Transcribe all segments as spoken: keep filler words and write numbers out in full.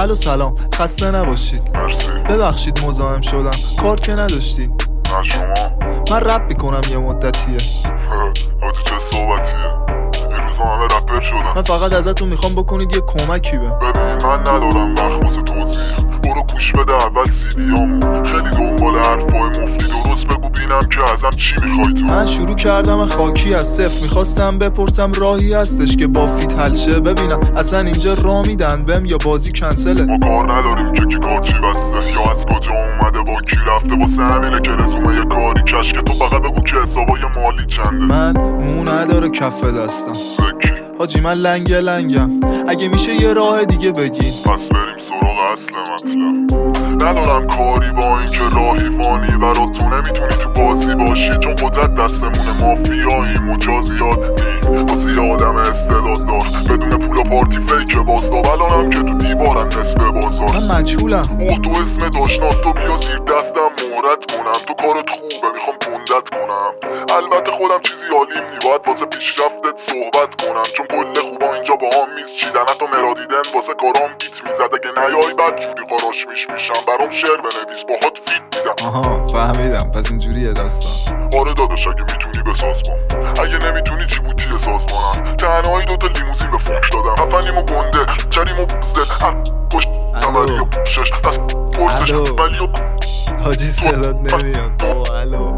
الو سلام، خسته نباشید. مرسی. ببخشید مزاحم شدم، کار که نداشتید؟ نه شما. من رپ میکنم یه مدتیه. حاجی چه صحبتیه؟ این روزا همه رپر شدن. من فقط ازتون میخوام بکنید یه کمکی بهم. ببین من ندارم وقت واسه توضیح، برو گوش بده اول سیدیامو. خیلی دنبال حرفای مفتی، درست بگو بینم که ازم چی میخوای تو. من شروع کردم خاکی از صفر، میخواستم بپرسم راهی هستش که با فیت حل شه. ببینم اصلا اینجا راه میدن بهم یا بازی کنسله. ما کار نداریم که کی کار چی بسته یا از کجا اومده با کی رفته، واسه همینه که رزومه یه کاری کش که تو فقط بگو که حسابای مالی چنده. من مو نداره کف دستم فکر حاجی، من لنگ لنگم، اگه میشه یه راه دیگه بگین. پس بریم سراغ اصل مطلب. ندارم کاری با این که راهیوانی برات تو نمیتونی تو بازی باشی، چون قدرت دستمونه، مافیایی مجازیات نیم واسه یه آدم استعداد دار بدون پول و پارتی فیک بازدار. الانم که تو دیوارم نصف بازار. من مجهولم. اوه تو اسم داشناس، تو بیا زیر دستم مهرت کنم، تو کارت خوبه میخوام گندت کنم. البته خودم چیزی عالیم نی، باید واسه پیشرفتت صحبت کنم، چون کل خوبا اینجا با هم میز چیدن، حتی مرادیدن واسه کارام بیت میزد. اگه نیای بد جوری قاراش میش میشم، برام شعر بنویس باهات فیت میدم. آها فهمیدم، پس اینجوریه داستان. آره داداش اگه میتونی بساز کن، اگه نمیتونی جیبوتی ساز کنم. تنهایی دوتا لیموزین به فروش دادم، خفنیم و گنده چریم و بزد کش نمری و شش دست پرسش ولی و حاجی صدات نمیاد. آه الو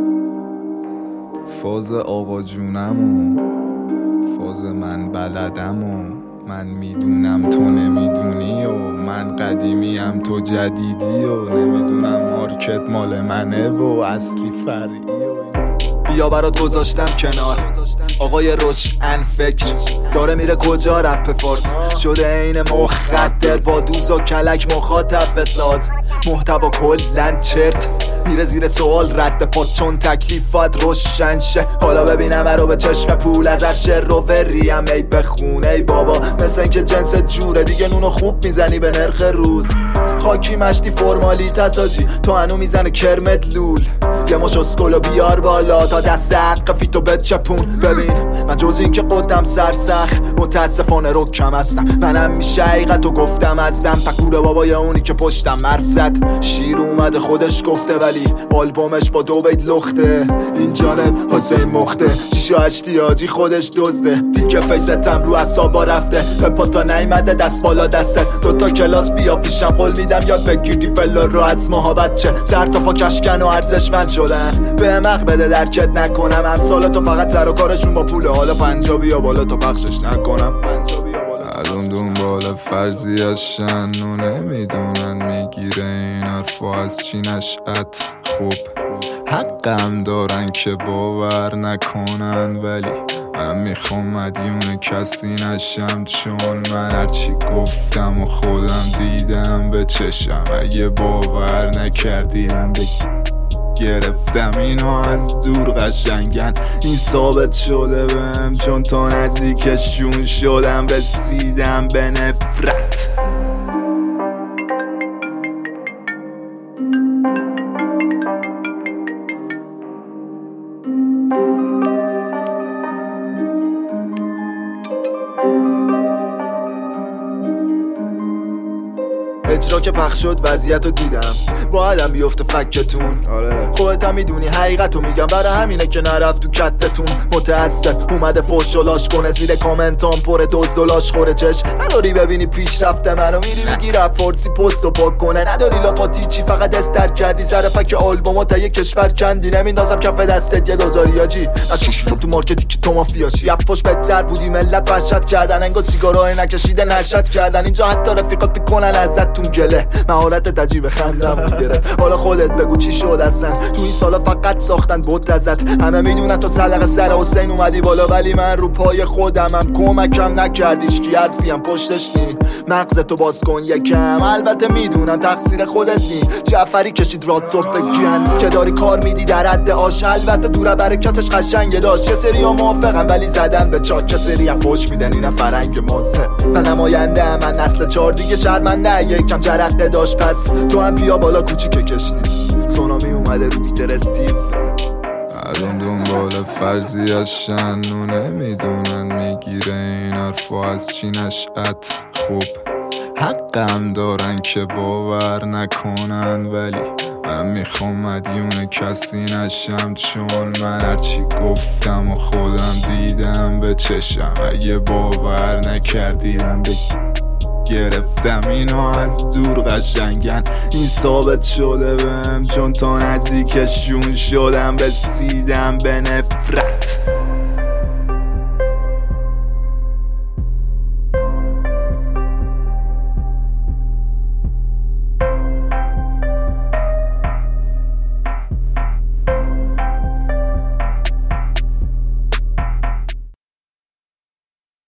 فاز آقا جونم و فاز من بلدم و من میدونم تو نمیدونی و من قدیمیم تو جدیدی و نمیدونم مارکت مال منه و اصلی فرعی و بیا برات گذاشتم کنار آقای روشن فکر داره میره کجا رپ فارس شده این مخدر با دوز و کلک مخاطب بساز محتوا کلن چرت میره زیر سوال رد پا چون تکلیفات روشن شه. حالا ببینم رو به چشم پول از هر رو بریم ای بخونه ای بابا، مثل این که جنس جوره دیگه نونو خوب میزنی به نرخ روز. خاکی مشتی فرمالی تساجی تو هنو میزنه کرمت لول، یه مش اسکولو بیار بالا تا دست حق فیتو بچپون. ببین من جز این که قدم سرسخ متاسفانه رو کم هستم، منم میشه حقیقتو گفتم از دم پکور بابای اونی که پشتم مرف زد. شیر اومده خودش گفته ولی آلبومش با دو بیت لخته. این جانب حسین مخته شیش و هشتی آجی خودش دزده، دیگه فیستم رو اصابا رفته به پاتا نیمده دست بالا دسته. دوتا کلاس بیا پیشم قول میدم یاد بگیری فلا رو از ماها بچه سر تا پا کشکن و ارزشمند شدن. به مق بده درکت نکنم امثال تو فقط سر و کارشون با پوله، حالا پنجا بیا بالا تا پخشش نکنم. پنجا بیا بالا الان دنبال فرضی هستن و نمیدونن میگیره این حرفا از چی نشأت. خوب حقم دارن که باور نکنن ولی من میخوام مدیون کسی نشم، چون من هرچی گفتم و خودم دیدم به چشم. اگه باور نکردی هم بگی گرفتم اینو از دور قشنگن، این ثابت شده بهم چون تا نزدیکشون شدم رسیدم به نفرت. اجرا که پخش شد وضعیت رو دیدم بایدم بیفته فکتون. آره. خودت هم میدونی حقیقت رو میگم، برای همینه که نرفت تو کتتون. متاسف اومده فوش و لاش کنه زیر کامنتام پر دوز و لاش خوره چش. نداری ببینی پیش رفته منو میری میگی رپ فارسی پست و پاک کنه، نداری لاپاتی چی فقط استر کردی سر فک آلبومو تا یه کشور کندی. نمیندازم کف دستت یه دوزاری آجی نشوشیدم تو مارکتی که تو مافیاشی. اپوش بهتر بودی ملت وحشت کردن انگار سیگارای نکشیده نشت کردن. اینجا حتی رفیقات میکنن ازتون گله، مهارت تجیب خندم گرفت. حالا خودت بگو چی شد اصلا تو این سالا فقط ساختن بوت ازت. همه میدونن تو صدق سر حسین اومدی بالا ولی من رو پای خودمم کمکم نکردیش کی حرفیم پشتش نی. مغزتو باز کن یکم، البته میدونم تقصیر خودت نی. جعفری کشید رات تو بگیند که داری کار میدی در حد آش، البته دوره برکتش قشنگ داشت. چه سریا موافقم ولی زدن به چاک، چه سری هم فوش میدن اینم فرنگ ماسه. من نماینده من نسل چهار دیگه شرمنده یکم جرقه داشت. پس تو هم بیا بالا کوچیک کشتی سونامی اومده رو بیتر استیو. الان دنبال فرضی هستن و نمیدونن میگیره این حرفا از چی نشأت. خوب حقم دارن که باور نکنن، ولی من میخوام مدیون کسی نشم، چون من هرچی گفتم و خودم دیدم به چشم. اگه باور نکردی من بگی گرفتم اینو از دور قشنگن، این ثابت شده بهم، چون تا نزدیکشون شدم رسیدم به نفرت.